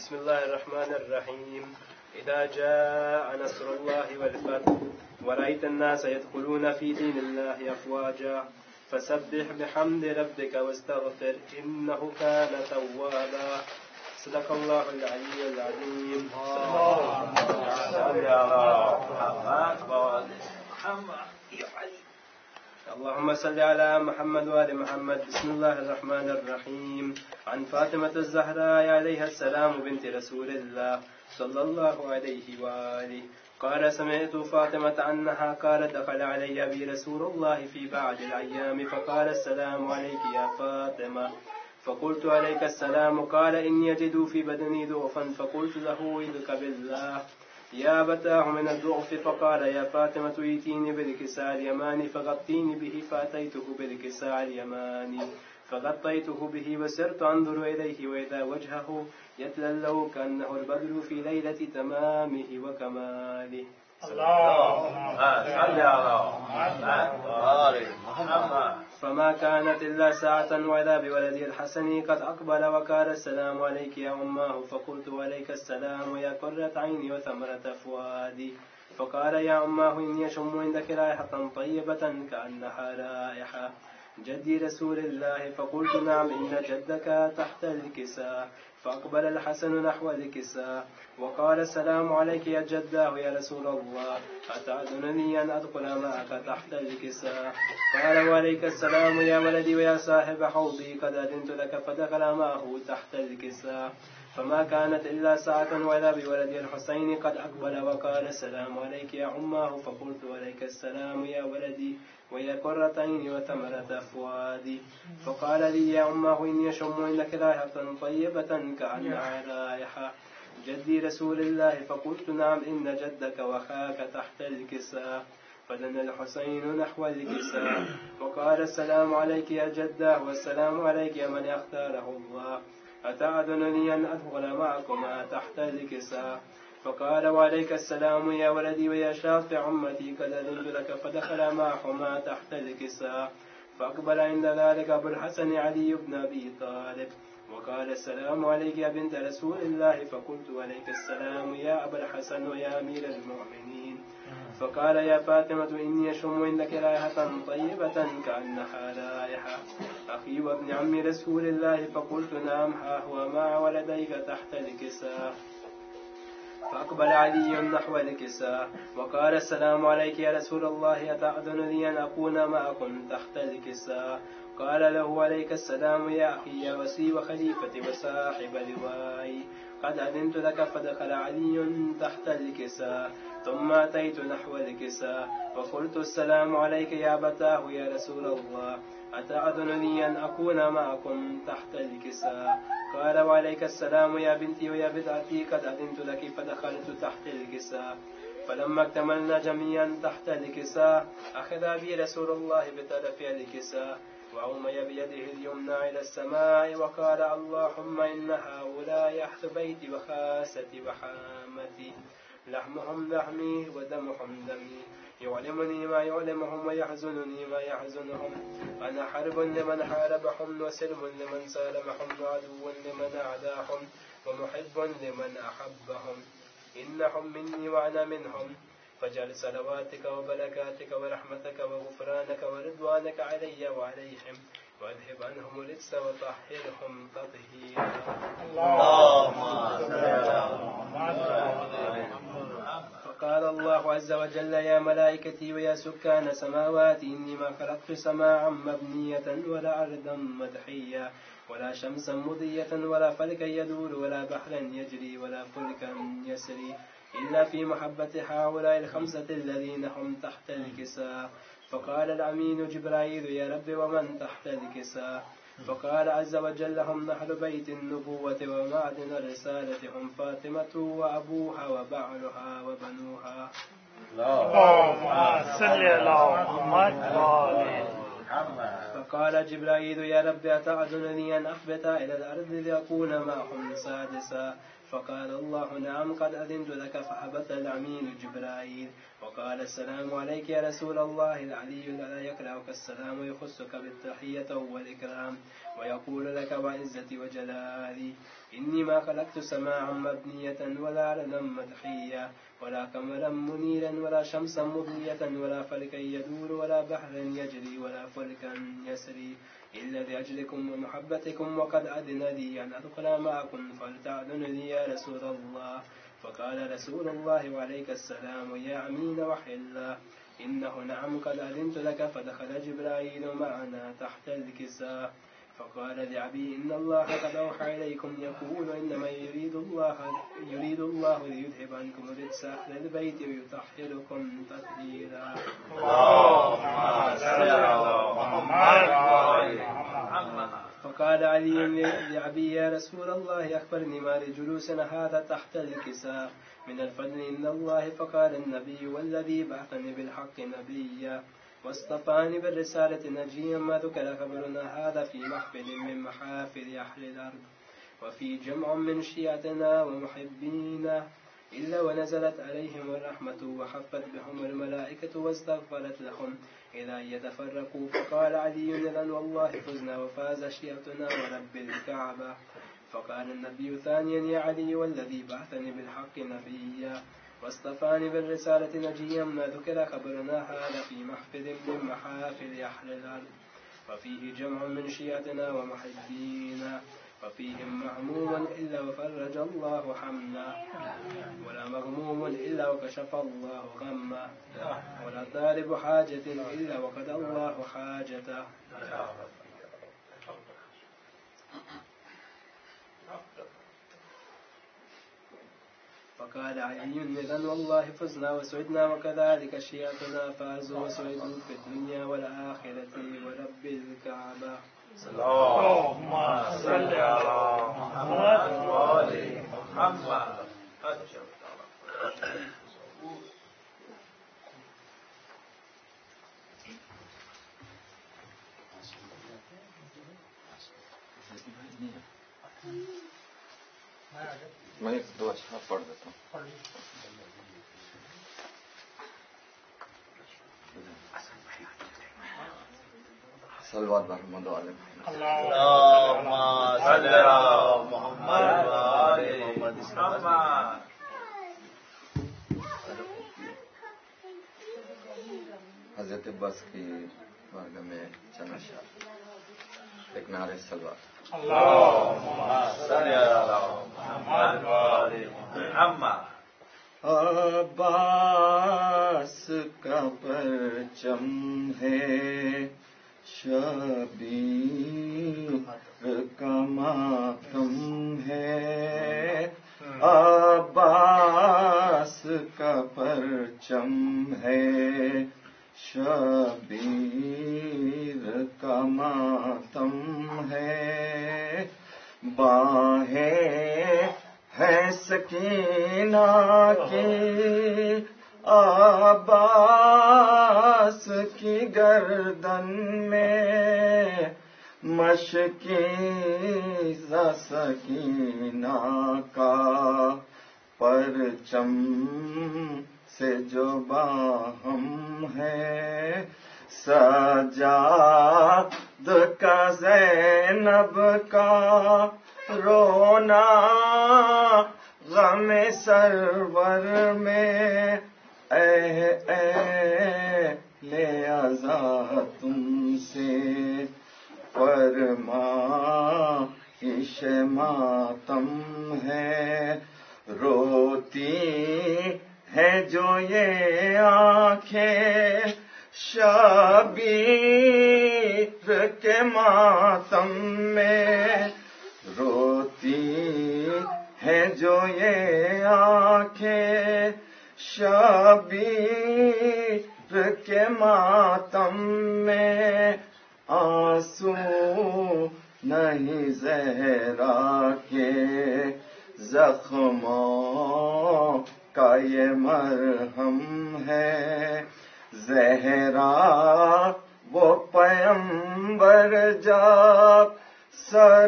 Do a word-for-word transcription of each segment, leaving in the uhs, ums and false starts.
بسم الله الرحمن الرحيم. إذا جاء نصر الله والفتح ورأيت الناس يدخلون في دين الله أفواجا فسبح بحمد ربك واستغفر إنه كان توابا. صدق الله العلي العظيم. اللهم صل على محمد وآل محمد. بسم الله الرحمن الرحيم. عن فاطمة الزهراء عليها السلام بنت رسول الله صلى الله عليه وآله قال سمعت فاطمة أنها قالت دخل علي أبي رسول الله في بعض الأيام فقال السلام عليك يا فاطمة، فقلت عليك السلام. قال إني يجد في بدني ضعفا فقلت له إذك بالله يا أبتاه من الضعف. فقال يا فاطمة ائتيني بالكساء اليماني فغطيني به، فأتيته بالكساء اليماني فغطيته به وسرت أنظر إليه وإذا وجهه يتلألأ كأنه البدر في ليلة تمامه وكماله. فما كانت إلا ساعة وإذا بولدي الحسن قد أقبل وقال السلام عليك يا أماه. فقلت عليك السلام يا قرة عيني وثمرة فؤادي. فقال يا أماه إني أشم عندك رائحة طيبة كأنها رائحة جدي رسول الله. فقلت نعم إن جدك تحت الكساء. فأقبل الحسن نحو الكساء وقال السلام عليك يا جداه يا رسول الله، أتأذنني أن أدخل معك تحت الكساء؟ قال وعليك السلام يا ولدي ويا صاحب حوضي، قد أذنت لك. فدخل معه تحت الكساء. فما كانت إلا ساعة وإذا بولدي الحسين قد أقبل وقال السلام عليك يا أماه. فقلت عليك السلام يا ولدي ويا قرة عيني وثمرة فؤادي. فقال لي يا أماه إني أشم عندك رائحة طيبة كأنها رائحة جدي رسول الله. فقلت نعم إن جدك وخاك تحت الكساء. فدنا الحسين نحو الكساء وقال السلام عليك يا جداه والسلام عليك يا من اختاره الله، أتأذنني أن أدخل معكما تحت الكساء؟ فقال وعليك السلام يا ولدي ويا شافع أمتي، قد أذنت لك. فدخل معهما تحت الكساء. فأقبل عند ذلك أبو الحسن علي بن أبي طالب وقال السلام عليك يا بنت رسول الله. فقلت عليك السلام يا أبا الحسن ويا أمير المؤمنين. فقال يا فاطمة إني أشم عندك رائحة طيبة كأنها رائحة أخي وابن عم رسول الله. فقلت نعم ها هو مع ولديك تحت الكساء. فأقبل علي نحو الكساء وقال السلام عليك يا رسول الله، أتأذن لي أن أكون معكم تحت الكساء؟ قال له عليك السلام يا أخي يا وسي وخليفتي وصاحب لوائي، قد أذنت لك. فدخل علي تحت الكساء ثم أتيت نحو الكساء وقلت السلام عليك يا أبتاه يا رسول الله، أتأذن لي أن أكون معكم تحت الكساء؟ قال وعليك السلام يا بنتي ويا بدعتي، قد أذنت لك. فدخلت تحت الكساء. فلما اكتملنا جميعا تحت الكساء أخذ بي رسول الله بطرف الكساء وأومي بيده اليمنى إلى السماء وقال اللهم إن هؤلاء أهل بيتي وخاستي وحامتي، لحمهم لحمي ودمهم دمي، يعلمني ما يعلمهم ويحزنني ما يحزنهم. أنا حرب لمن حاربهم وسلم لمن سالمهم وعدو لمن أعداهم ومحب لمن أحبهم. إنهم مني وأنا منهم، فاجعل صلواتك وبركاتك ورحمتك وغفرانك ورضوانك علي وعليهم واذهب عنهم الرجس وطهرهم تطهيرا. فقال الله عز وجل يا ملائكتي ويا سكان سماواتي إني ما خلقت سماعا مبنية ولا أرضا مدحية ولا شمسا مضية ولا فلكا يدور ولا بحرا يجري ولا فلكا يسري إلا في محبة هؤلاء الخمسة الذين هم تحت الكساء. فقال الأمين جبرائيل يا رب ومن تحت الكساء؟ فقال عز وجل هم أهل بيت النبوة ومعدن الرسالة، هم فاطمة وأبوها وبعلها وبنوها. اللهم صل على محمد. فقال جبرائيل يا رب أتأذنني أن أهبط إلى الأرض لأكون معهم سادسا؟ فقال الله نعم قد أذنت لك فهبط الأمين جبرائيل وقال السلام عليك يا رسول الله. العلي لا يكرهك السلام ويخصك بالتحية والإكرام ويقول لك وعزتي وجلالي إني ما خلقت سماعا مبنية ولا عرضا مدحيا ولا قمرا منيرا ولا شمسا مضية ولا فلكا يدور ولا بحرا يجري ولا فلكا يسري إلا لأجلكم ومحبتكم وقد أذن لي أن أدخل معكم فلتأذن لي يا رسول الله. فقال رسول الله وعليك السلام يا أمين وحي الله إنه نعم قد أذنت لك. فدخل جبرائيل معنا تحت الكساء فقال لعبي إن الله قد أوحى إليكم يقول إنما يريد الله يريد الله ليذهب عنكم الرجس أهل البيت ويطهركم تطهيرا. اللهم صل على محمد. فقال علي لعبي يا رسول الله أخبرني ما لجلوسنا هذا تحت الكساء من الفضل إن الله. فقال النبي والذي بعثني بالحق نبيا واصطفاني بالرسالة نجيا ما ذكر خبرنا هذا في محفل من محافل أهل الأرض وفي جمع من شيعتنا ومحبينا إلا ونزلت عليهم الرحمة وحفت بهم الملائكة واستغفرت لهم إلى أن يتفرقوا. فقال علي إذن والله فزنا وفاز شيعتنا ورب الكعبة. فقال النبي ثانيا يا علي والذي بعثني بالحق نبيا واصطفاني بالرسالة نجيا ما ذكر خبرنا هذا في محفل من محافل أهل الأرض وفيه جمع من شيعتنا ومحبينا وفيهم مهموم إلا وفرج الله حمنا ولا مغموم إلا وكشف الله غما ولا طالب حاجة إلا وقضى الله حاجته. فقال علي إذن والله فزنا وسعدنا وكذلك شيعتنا فازوا وسعدوا في الدنيا والآخرة ورب الكعبة. اللهم صل على محمد وآل محمد. میں ایک دو اچھا پڑھ دیتا ہوں. صلوات محمد علیہ اللهم صل على محمد وآل محمد. حضرت عباس کی بارگاہ میں چند اشعار ایک نعرہ صلوات. اللهم صل على محمد وآل محمد. عباس کا پرچم ہے شبیر کا ماتم ہے. عباس کا پرچم ہے شبیر کا ماتم ہے. باہیں ہے سکینہ کی عباس کی گردن میں مشکی ز سکینہ کا پرچم سے جو باہم ہے. سجاد کا زینب کا رونا غم سرور میں اے اے لے ازا تم سے فرما عش ماتم ہے. روتی ہے جو یہ آنکھیں شبیر کے ماتم میں. روتی ہے جو یہ آنکھیں شبیر کے ماتم میں. آنسو نہیں زہرا کے زخموں کا یہ مرہم ہے. زہرا وہ پیمبر جب سر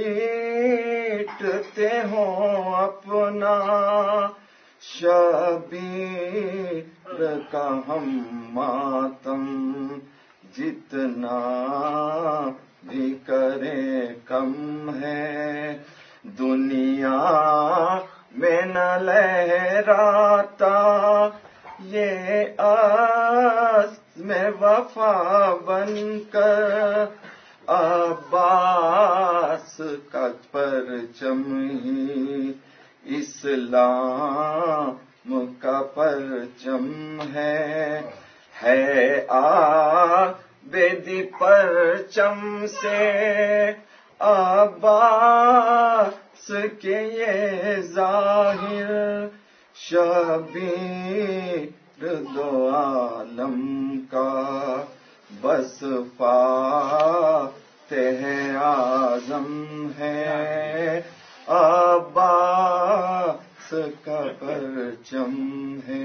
پیٹتے ہوں اپنا شبیر کا ہم ماتم جتنا بھی کرے کم ہے دنیا میں نہ لہراتا یہ عزم وفا بن کر عباس کا پرچم ہی اسلام کا پرچم ہے ہے آبدی پرچم سے عباس کے یہ ظاہر شبیر دو عالم کا بس فاتح اعظم ہے عباس کا پرچم ہے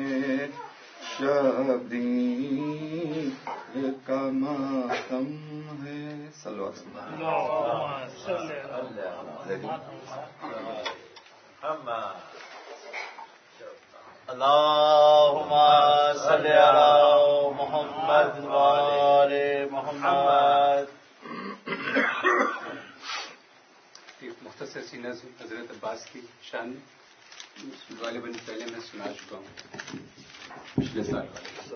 شبیر کا ماتم ہے صلی اللہ علیہ وسلم اللهم صل على محمد وآل محمد. ایک مختصر سی نظم حضرت عباس کی شان غالباً پہلے میں سنا چکا ہوں پچھلے سال.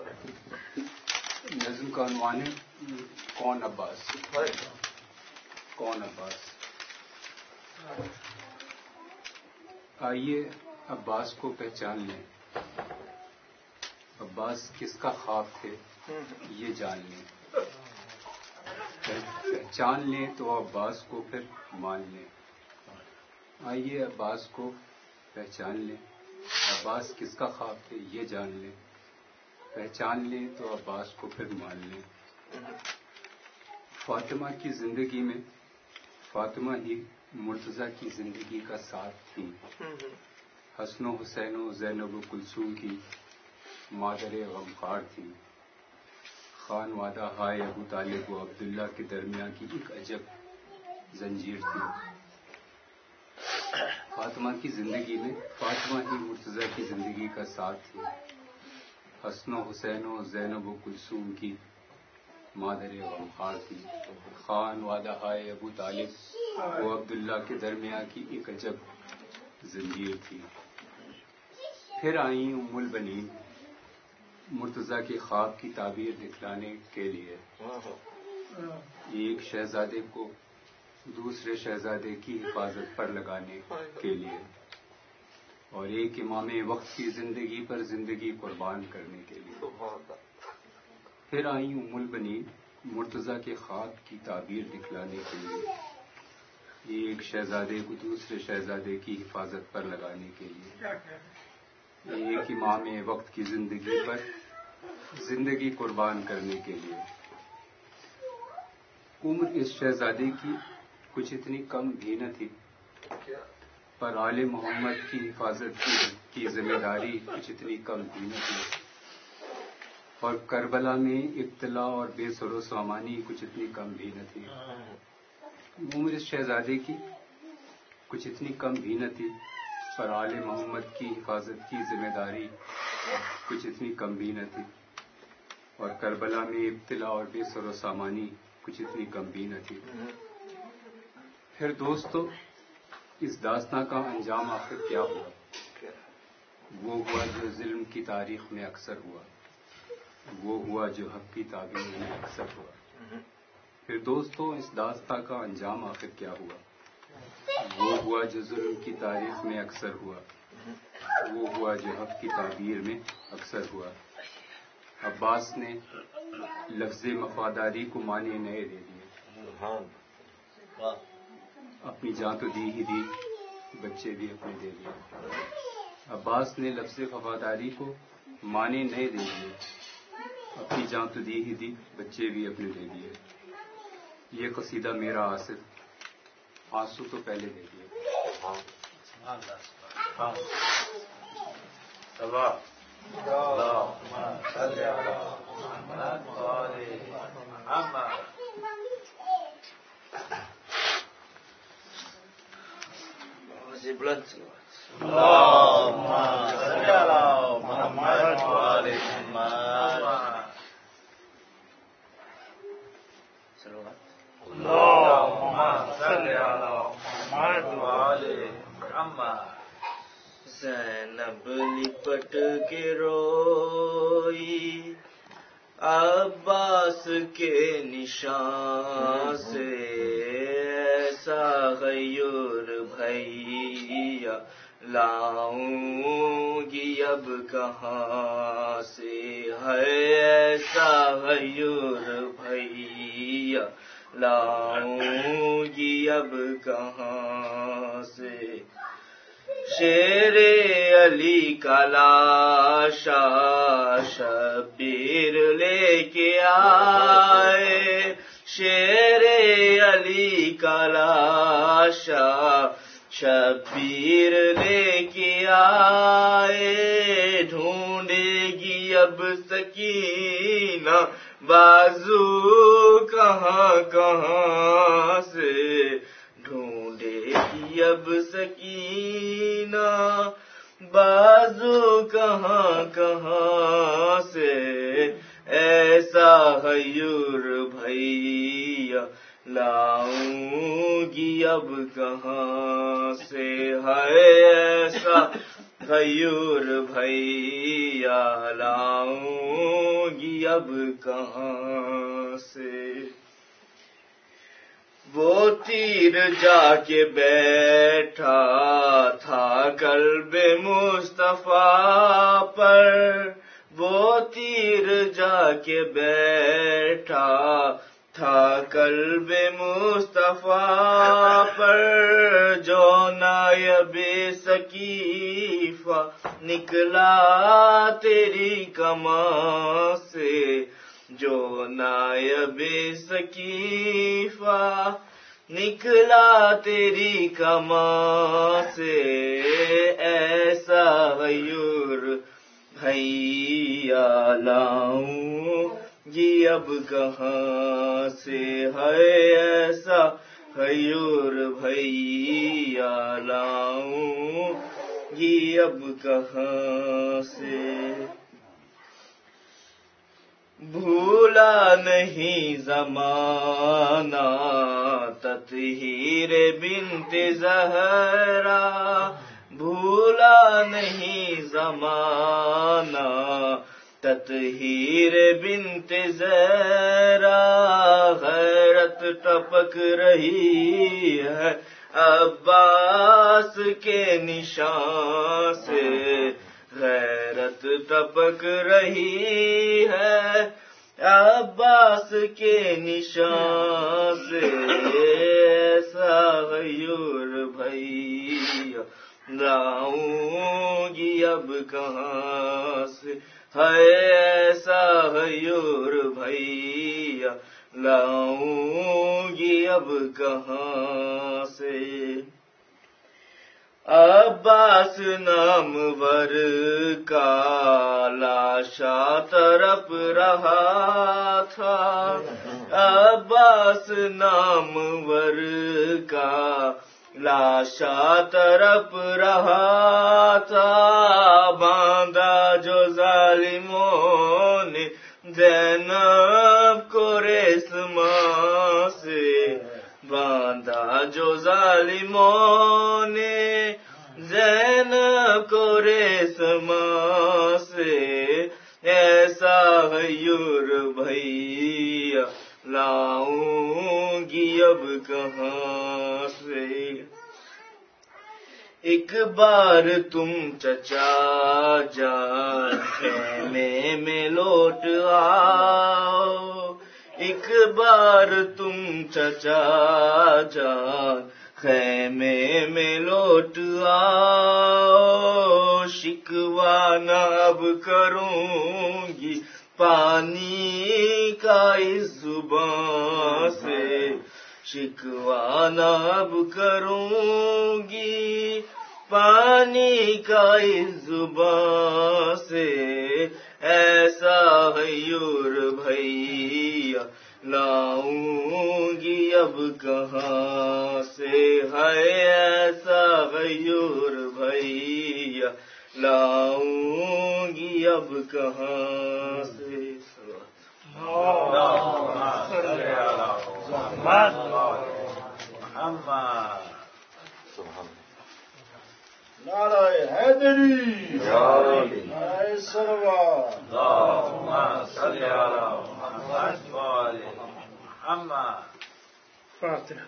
نظم کا عنوان ہے کون عباس. کون عباس. آئیے عباس کو پہچان لیں. عباس کس کا خواب تھے یہ جان لیں. پہچان لیں تو عباس کو پھر مان لیں. آئیے عباس کو پہچان لیں. عباس کس کا خواب تھے یہ جان لیں. پہچان لیں تو عباس کو پھر مان لیں. فاطمہ کی زندگی میں فاطمہ ہی مرتضیٰ کی زندگی کا ساتھ تھی. حسن و حسین و زینب و کلثوم کی مادر غمخوار تھی. خان وادہ ہائے ابو طالب و عبداللہ کے درمیان کی ایک عجب زنجیر تھی. فاطمہ کی زندگی میں فاطمہ ہی مرتضیٰ کی زندگی کا ساتھ تھی. حسن و حسین و زینب و کلثوم کی مادر غمخوار تھی. خان وادہ ہائے ابو طالب و عبداللہ کے درمیان کی ایک عجب زنجیر تھی. پھر آئیں ام البنین مرتضیٰ کے خواب کی تعبیر دکھلانے کے لیے. ایک شہزادے کو دوسرے شہزادے کی حفاظت پر لگانے کے لیے اور ایک امام وقت کی زندگی پر زندگی قربان کرنے کے لیے. پھر آئیں ام البنین مرتضیٰ کے خواب کی تعبیر دکھلانے کے لیے. ایک شہزادے کو دوسرے شہزادے کی حفاظت پر لگانے کے لیے. ایک امام وقت کی زندگی پر زندگی قربان کرنے کے لیے. عمر اس شہزادے کی کچھ اتنی کم بھی نہ تھی پر آل محمد کی حفاظت کی ذمہ داری کچھ اتنی کم بھی نہ تھی. اور کربلا میں ابتلا اور بے سر و سامانی کچھ اتنی کم بھی نہ تھی. عمر اس شہزادے کی کچھ اتنی کم بھی نہ تھی پر آل محمد کی حفاظت کی ذمہ داری کچھ اتنی کم بھی نہ تھی. اور کربلا میں ابتلا اور بے سر و سامانی کچھ اتنی کم بھی نہ تھی. پھر دوستو اس داستان کا انجام آخر کیا ہوا؟ وہ ہوا جو ظلم کی تاریخ میں اکثر ہوا. وہ ہوا جو حق کی تعبیر میں اکثر ہوا. پھر دوستو اس داستان کا انجام آخر کیا ہوا؟ وہ ہوا جو ظلم کی تاریخ میں اکثر ہوا. وہ ہوا جو حق کی تعبیر میں اکثر ہوا. عباس نے لفظ وفاداری کو معنی نئے دے دیے. اپنی جان تو دی ہی دی بچے بھی اپنے دے دیے. عباس نے لفظ وفاداری کو معنی نئے دے دیے. اپنی جان تو دی ہی دی بچے بھی اپنے دے دیے. یہ قصیدہ میرا آصف آنسو تو پہلے دے دیے. مسجد بلند اللهم صل على محمد وآل محمد اللهم صل على محمد وآل محمد زینب لپٹ کے روئی عباس کے نشان سے، ایسا غیور بھیا لاؤں گی اب کہاں سے، ہے ایسا غیور بھیا لاؤں گی اب کہاں سے، شیر علی کا لاشا شبیر لے کے آئے، شیر علی کا لاشا شبیر لے کے آئے، ڈھونڈے گی اب سکینہ بازو کہاں کہاں سے، ڈھونڈے گی اب سکینہ بازو کہاں کہاں سے، ایسا غیور بھیا لاؤں گی اب کہاں سے، ہے ایسا غیور بھیا لاؤں گی اب کہاں سے، وہ تیر جا کے بیٹھا تھا قلب مصطفیٰ پر، وہ تیر جا کے بیٹھا تھا قلب مصطفیٰ پر، جو نائب ثقیفہ نکلا تیری کماں سے، جو نائب ثقیفہ نکلا تیری کماں سے، ایسا غیور بھیا لاؤں گی اب کہاں سے، ہے ایسا غیور بھیا لاؤں گی اب کہاں سے، بھولا نہیں زمانہ تطہیر بنت زہرا، بھولا نہیں زمانہ تطہیر بنت زہرا، غیرت ٹپک رہی ہے عباس کے نشان سے، غیرت ٹپک رہی ہے عباس کے نشان سے، ایسا غیور بھیا لاؤں گی اب کہاں سے، ہے ایسا غیور بھیا لاؤں گی اب کہاں سے، عباس نامور کا لاشا تڑپ رہا تھا، عباس نامور کا لاشا تڑپ رہا تھا، باندھا جو ظالموں نے زینب کو ریسماں سے، باندھا جو ظالموں نے زینب کو ریسماں سے، ایسا غیور بھیا لاؤں گی اب کہاں سے، ایک بار تم چچا جان خیمے میں لوٹ آؤ، ایک بار تم چچا جان خیمے میں لوٹ آؤ، شکوہ نہ اب کروں گی پانی کا اس زبان سے، شکوہ نہ اب کروں گی پانی کا اس زبان سے، ایسا غیور بھیا لاؤں گی اب کہاں سے ہے ایسا غیور بھیا، لاؤں گی اب کہاں سے. نعرہ حیدری، نعرہ سلوات. اللهم صل على محمد وآل محمد. فاتحہ.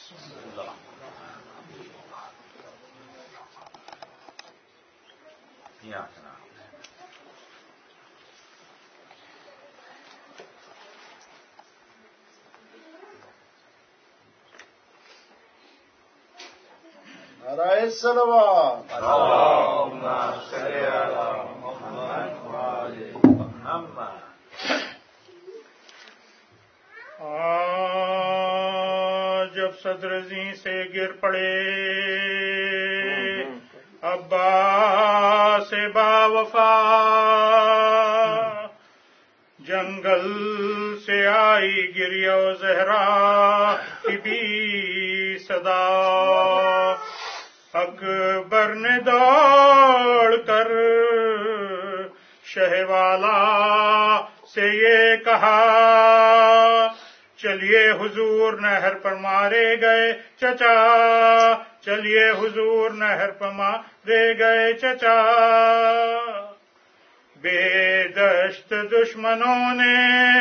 نعرہ سلوات. اللهم صل على محمد وآل محمد. جب صدر زیں سے گر پڑے عباس با وفا، جنگل سے آئی گریہ و زہرا کی بھی صدا، اکبر نے دوڑ کر شہ والا سے یہ کہا، چلیے حضور نہر پر مارے گئے چچا، چلیے حضور نہر پر مارے گئے چچا. بے دشت دشمنوں نے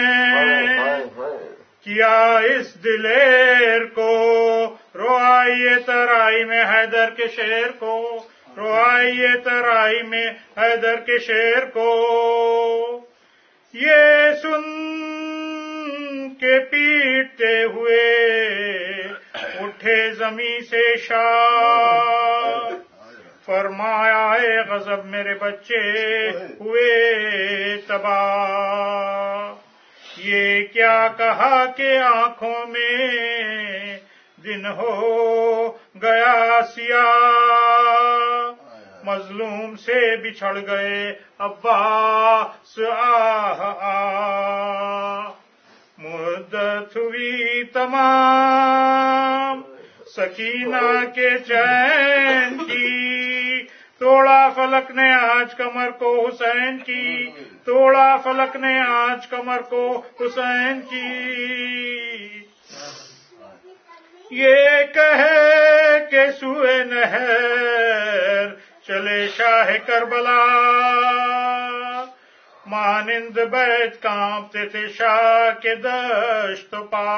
کیا اس دلیر کو، روائیے ترائی میں حیدر کے شیر کو، روائیے ترائی میں حیدر کے شیر کو. یہ سن کے پیٹتے ہوئے اٹھے زمیں سے شاہ، فرمایا اے غضب میرے بچے ہوئے تباہ. یہ کیا کہا کہ آنکھوں میں دن ہو گیا سیاہ، مظلوم سے بچھڑ گئے عباس آہ آہ. مدت ہوئی تمام سکینہ کے چین کی، توڑا فلک نے آج کمر کو حسین کی، توڑا فلک نے آج کمر کو حسین کی. یہ کہے کہ سوئے نہر چلے شاہ کربلا، مانند بیت کانپتے تھے شاہ کے دشت پا.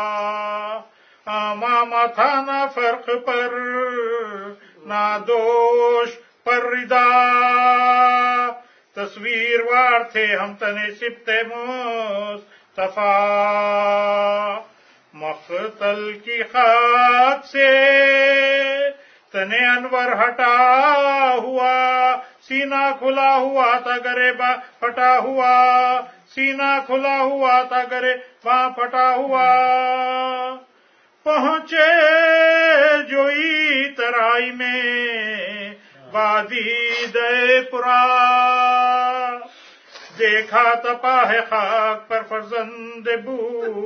امامہ تھا نہ فرق پر نہ دوش پر ردا، تصویر وار تھے ہم تنے سبت مصطفیٰ. مقتل کی خاک سے تنے انور ہٹا ہوا، سینہ کھلا ہوا تھا گریباں پھٹا ہوا، سینہ کھلا ہوا تھا گریباں پھٹا ہوا. پہنچے جوئی ترائی میں وادی دے پورا، دیکھا تپا ہے خاک پر فرزند بو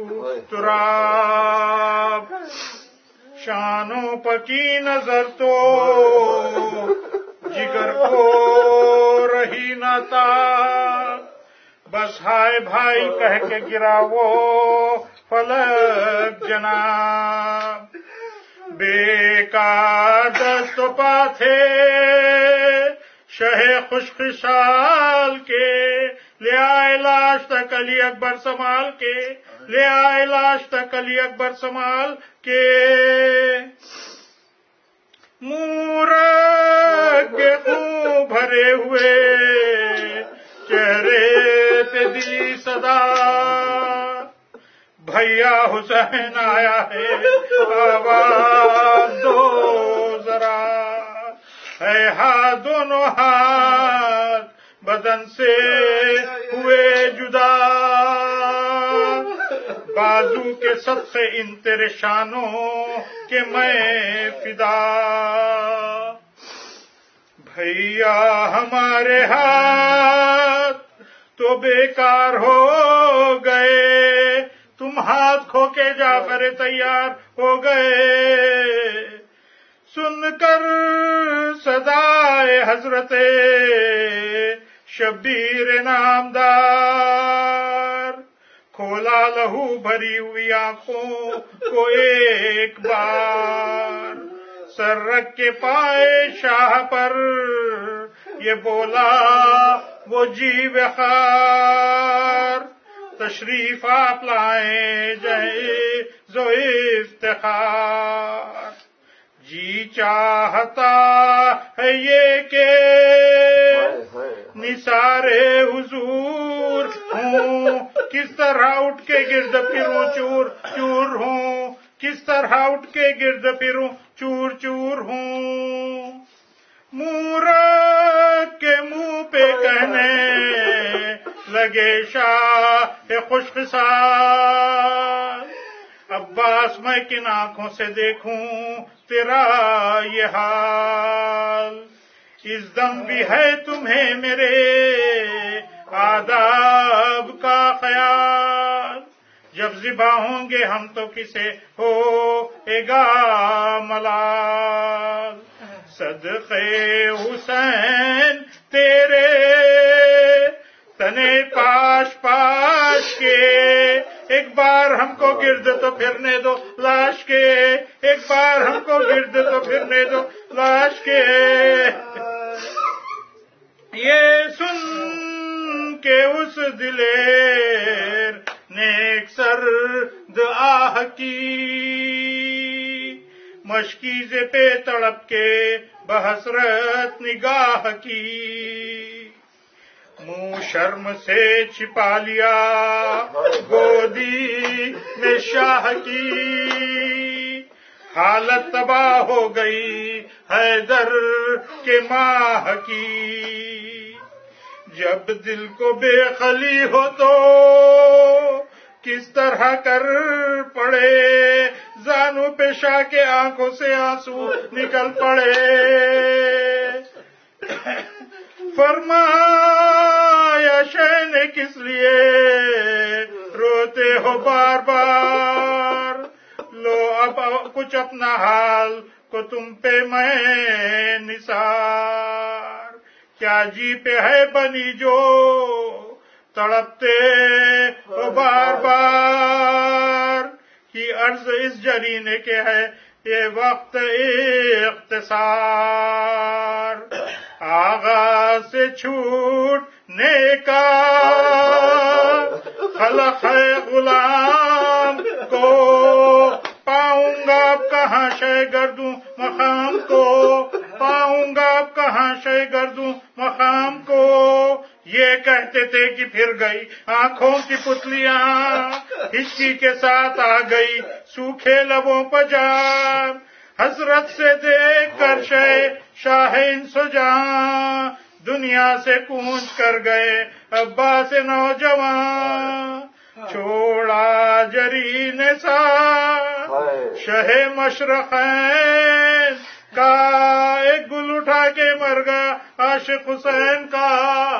تراب. شانوں پکی نظر تو جگر کو رہی نہ تھا، بس ہائے بھائی کہہ کے گرا وہ فلک جناب. بیکار دست پا تھے شہ خوش خشال کے، لے آئے لاش تک علی اکبر سنبھال کے، لے آئے لاش تک علی اکبر سنبھال کے. مورگ کے خون بھرے ہوئے چہرے پہ دی صدا، بھیا حسین آیا ہے آواز دو ذرا. ہے ہاتھ دونوں ہاتھ بدن سے ہوئے جدا، بازو کے صدقے ان تیرے شانوں کے میں فدا. بھیا ہمارے ہاتھ تو بیکار ہو گئے، تم ہم ہاتھ کھو کے جعفر تیار ہو گئے، سن کر صدائے حضرت شبیر نامدار، کھولا لہو بھری ہوئی آنکھوں کو ایک بار، سر رکھ کے پائے شاہ پر یہ بولا وہ جی وقار، تشریف آپ لائیں جہیز و افتخار، جی چاہتا ہے یہ کہ نثار حضور ہوں، کس طرح اٹھ کے گرد پھروں چور چور ہوں، کس طرح اٹھ کے گرد پھروں چور چور ہوں، منہ رکھ کے منہ پہ کہنے لگے شاہ خوش خصال، عباس میں کن آنکھوں سے دیکھوں تیرا یہ حال، اس دم بھی ہے تمہیں میرے آداب کا خیال، جب ذبح ہوں گے ہم تو کسے ہوئے گا ملال، صدقے حسین تیرے تنے پاش پاش کے، ایک بار ہم کو گرد تو پھرنے دو لاش کے، ایک بار ہم کو گرد تو پھرنے دو لاش کے، یہ سن کے اس دلیر نے ایک سرد آہ کی، مشکیزے پہ تڑپ کے بحسرت نگاہ کی، منہ شرم سے چھپا لیا گودی میں شاہ کی، حالت تباہ ہو گئی حیدر کے ماہ کی، جب دل کو بے خلی ہو تو کس طرح کر پڑے، زانو پہ شاہ کے آنکھوں سے آنسو نکل پڑے، فرمایا شہن کس لیے روتے ہو بار بار، لو اب کچھ اپنا حال کو تم پہ میں نثار، کیا جی پہ ہے بنی جو تڑپتے ہو بار بار، کی عرض اس جرینے کے ہے یہ وقت اختصار، آغاز سے چھوٹنے کا خلق ہے غلام کو، پاؤں گا اب کہاں شے گردوں مقام کو، پاؤں گا اب کہاں شے گردوں مقام کو، یہ کہتے تھے کہ پھر گئی آنکھوں کی پتلیاں، ہچکی کے ساتھ آ گئی سوکھے لبوں پر جان، حضرت سے دیکھ کر شے شاہین سجاں، دنیا سے کوچ کر گئے عباس نوجوان، چھوڑا جری نے سا شہ مشرقین کا، ایک گل اٹھا کے مر گیا عاشق حسین کا،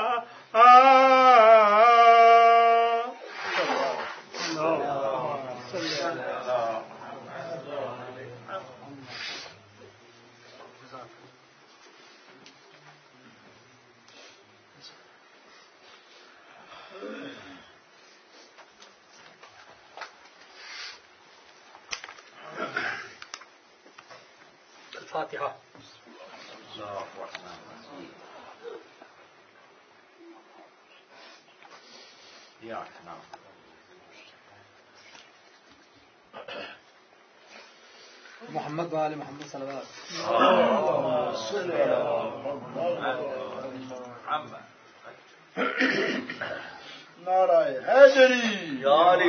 الفاتحة. محمد وآل محمد صلوات. نعرہ حیدری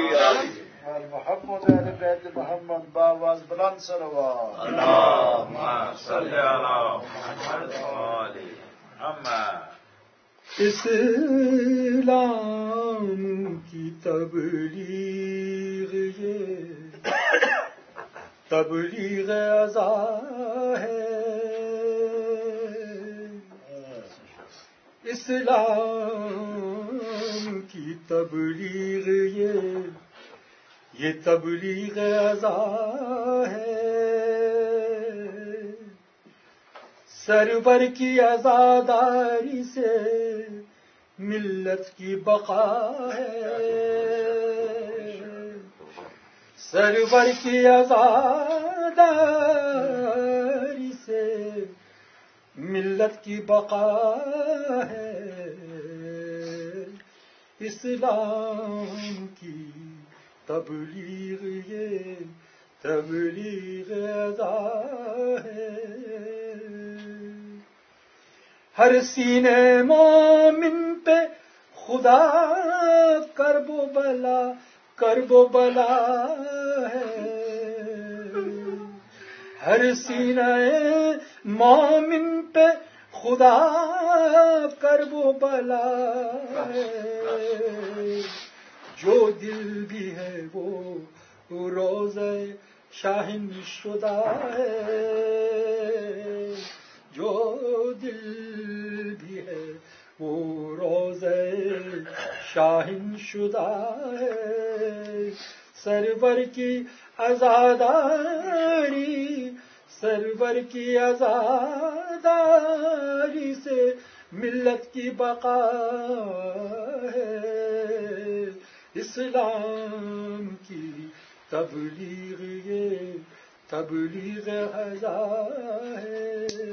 محمد اہل بیت محمد باواز بلند صلوات. اللہم صلی علی محمد وآل محمد. اسلام کی تبلیغ یہ تبلیغ ازا ہے، اسلام کی تبلیغ یہ یہ تبلیغ ازا ہے، سرور کی عزاداری سے ملت کی بقا ہے، سرور کی عزاداری سے ملت کی بقا ہے، اسلام کی تبلیغ یہ تبلیغ ازا ہے، ہر سینے مومن پہ خدا کرب و بلا کرب و بلا ہے، ہر سینے مومن پہ خدا کرب و بلا ہے، جو دل بھی ہے وہ روزہ شاہن شدہ ہے، جو دل بھی ہے وہ روزہ شاہن شدہ ہے، سرور کی عزاداری سرور کی عزاداری سے ملت کی بقا ہے، اسلام کی تبلیغ یہ تبلیغ ازا ہے،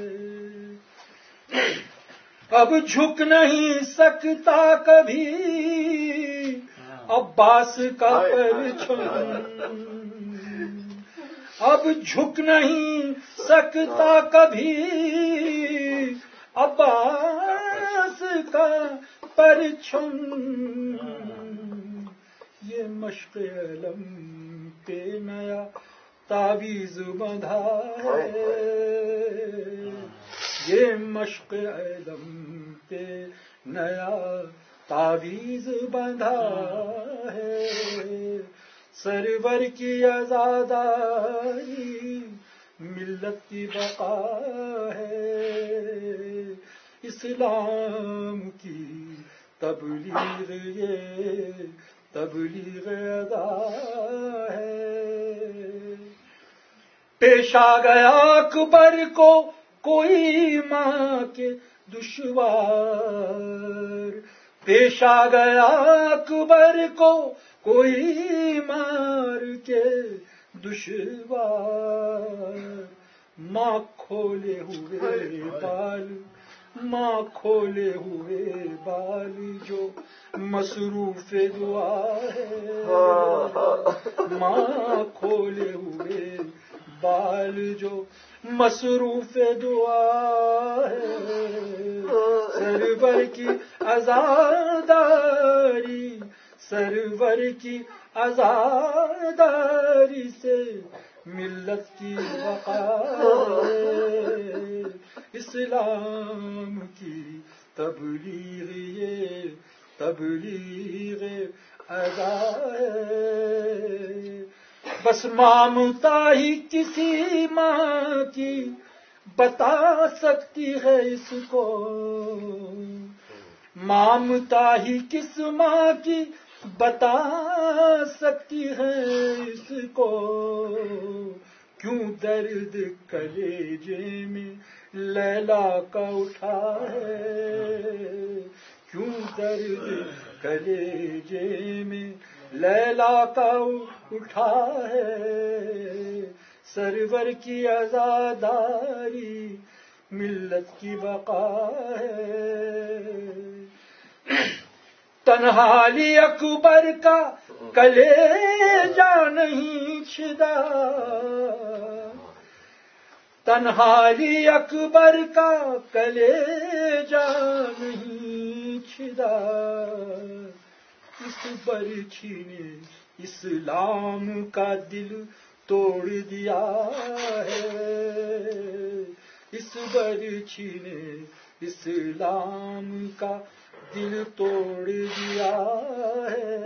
اب جھک نہیں سکتا کبھی عباس کا پرچم، اب جھک نہیں سکتا کبھی عباس کا پرچم، یہ مشق علم پہ نیا تعویذ بندھا ہے، یہ مشق علم پہ نیا تعویذ بندھا ہے، سرور کی عزاداری ملت کی بقا ہے، اسلام کی تبلیغ یہ تبلیغ ادا ہے، پیش آ گیا اکبر کو کوئی ماں کے دشوار، پیش آ گیا اکبر کو کوئی مار کے دشوار، ماں کھولے ہوئے بال ماں کھولے ہوئے بال جو مصروف دعا ہے، ماں کھولے ہوئے بال جو مصروف دعا ہے، سرور کی عزاداری سرور کی عزاداری سے ملت کی بقا ہے، اسلام کی تبلیغ یہ تبلیغ ازا ہے، بس ممتا ہی کسی ماں کی بتا سکتی ہے اس کو، ممتا ہی کس ماں کی بتا سکتی ہے اس کو، کیوں درد کلیجے میں لیلا کا اٹھا ہے، کیوں درد کلیجے میں لیلا کا اٹھا ہے، سرور کی عزاداری ملت کی بقا ہے، تنہالی اکبر کا کلیجا نہیں چھدا، تنہالی اکبر کا کلیجا نہیں چھدا، اس برچھی نے اسلام کا دل توڑ دیا ہے، اس برچھی نے اسلام کا دل توڑ دیا ہے،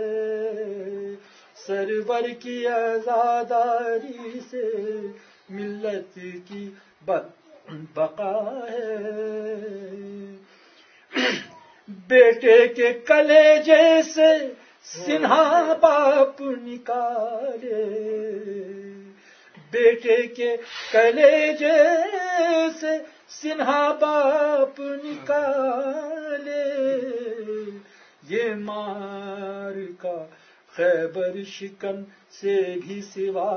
سرور کی عزاداری سے ملت کی بقا ہے، بیٹے کے کلیجے سے سنہا باپ نکالے، بیٹے کے کلیجے سے سنہا باپ نکالے، یہ مار کا خیبر شکن سے بھی سوا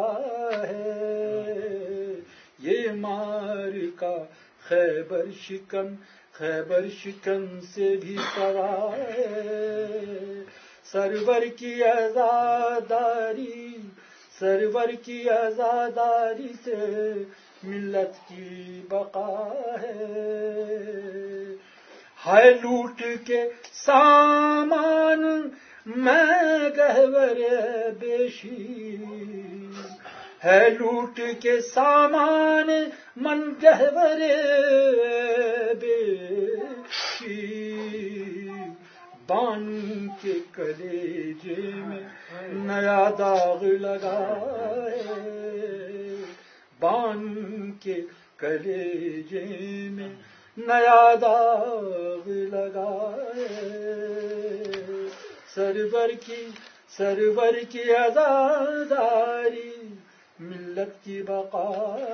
ہے، یہ مار کا خیبر شکن خیبر شکن سے بھی سوا ہے، سرور کی آزاداری سرور کی آزاداری سے ملت کی بقا ہے، ہے لوٹ کے سامان میں گہور بیشی، ہے لوٹ کے سامان من گہور بیشی، بانو کے کلیجے میں نیا داغ لگائے، بانو کے کلیجے میں نیا داغ لگائے، سرور کی سرور کی آزاداری ملت کی بقا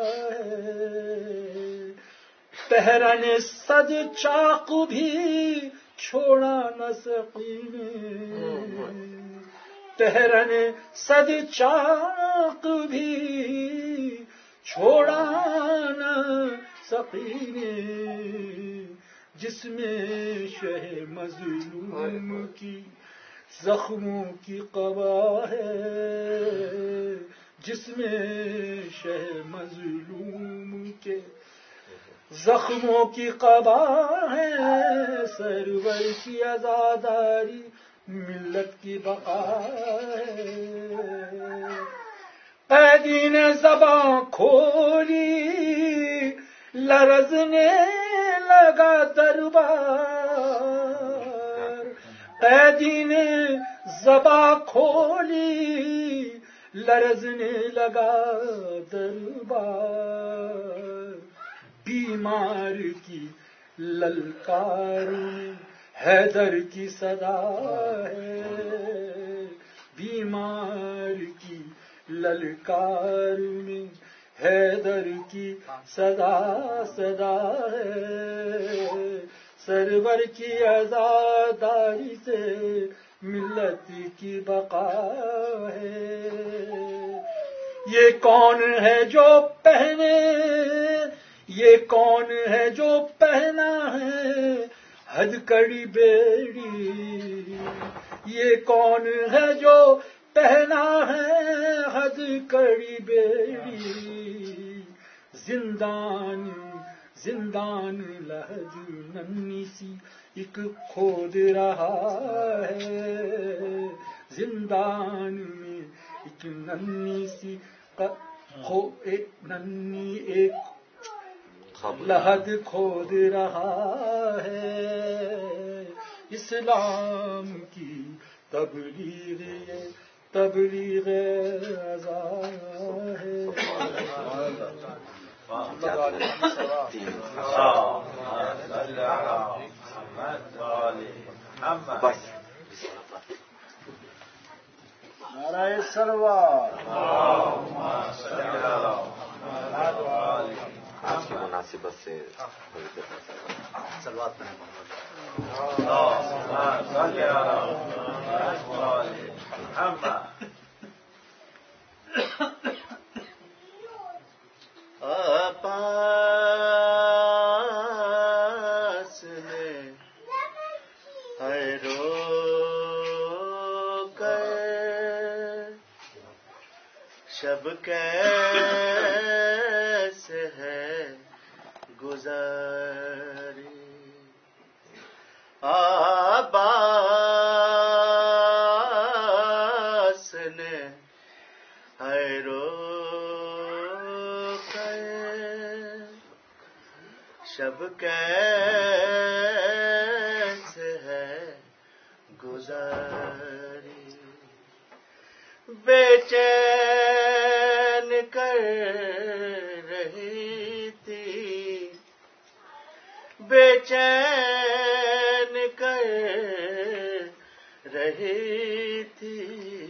ہے، پہرن صد چاق بھی چھوڑا نہ سقینے، پہرن صد چاق بھی چھوڑا نہ سقینے، جس میں شہ مظلوم کی زخموں کی قبا ہے، جس میں شہ مظلوم کے زخموں کی قبا ہے، سرور کی آزاداری ملت کی بقا ہے، قیدی نے زباں کھولی لرزنے لگا دربار، قیدی نے زباں کھولی لرزنے لگا دربار، بیمار کی للکار میں حیدر کی صدا ہے، بیمار کی للکار میں حیدر کی صدا صدا ہے، سرور کی آزاداری سے ملت کی بقا ہے، یہ کون ہے جو پہنے یہ کون ہے جو پہنا ہے حد کڑی بیڑی، یہ کون ہے جو پہنا ہے حد کڑی بیڑی، زندان زندان لحد ننھی سی ایک کھود رہا ہے، زندان میں ایک ننھی سی ننھی ایک لحد کھود رہا ہے، اسلام کی تبلیغ یہ تبلیغ رضا ہے، نعرہ سلوات، آج کی مناسبت سے سلوات پڑھیں آپاس میں ہے رو کر شب کیسے ہے گزاری، عباس نے ہے رو کر شب کیسے ہے گزاری، بے چین کر رہی تھی بے چین کر رہی تھی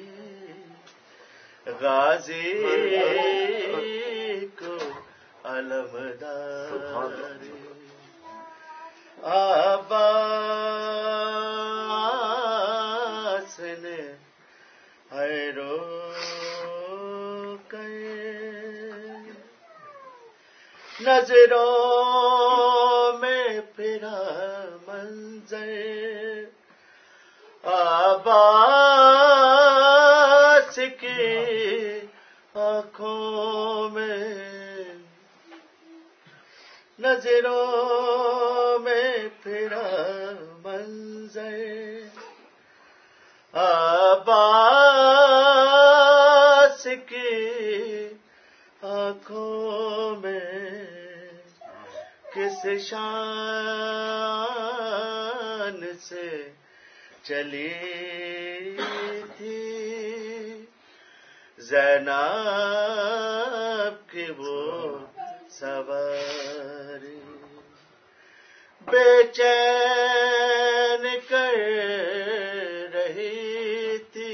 غازی کو علمداری عباس نے حیرو کر نظروں میں پھرا منظر عباس کی آنکھوں میں نظروں میں پھرا منظر عباس کی آنکھوں میں کس شان سے چلی تھی زینب کی وہ سواری بے چین کر رہی تھی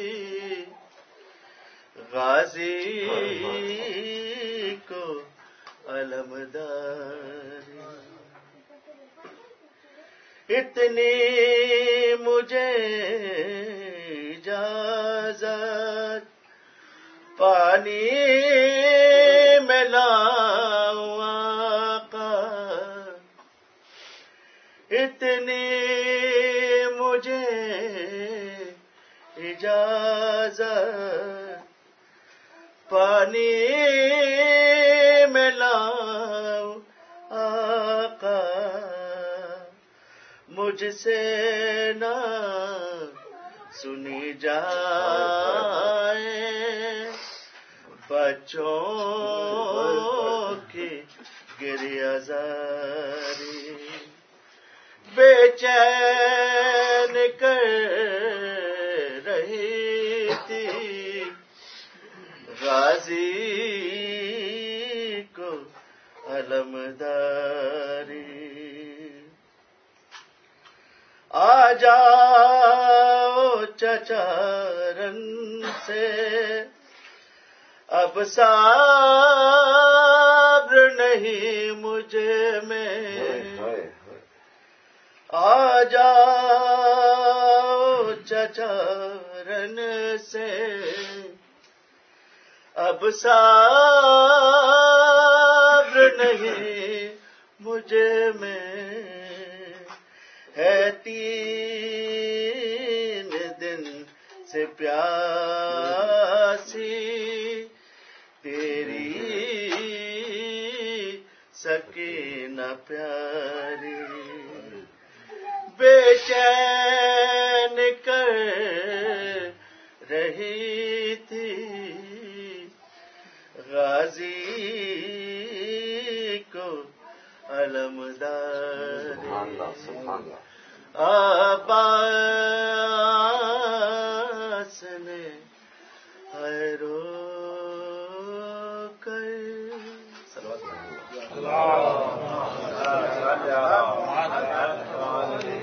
غازی کو علمداری اتنی مجھے اجازت پانی میں لاؤں آقا اتنی مجھے اجازت پانی میں لاؤں آقا مجھ سے نہ سنی جائے بچوں کی گریہ زاری بے چین کر رہی تھی غازی کو علمداری آ جاؤ چچارن سے اب صبر نہیں مجھ میں آ جاؤ چچارن سے اب صبر نہیں مجھ میں ہے تین دن سے پیاسی تیری سکینہ پیاری بے چین کر رہی تھی غازی کو علمداری عباس نے حیرو کر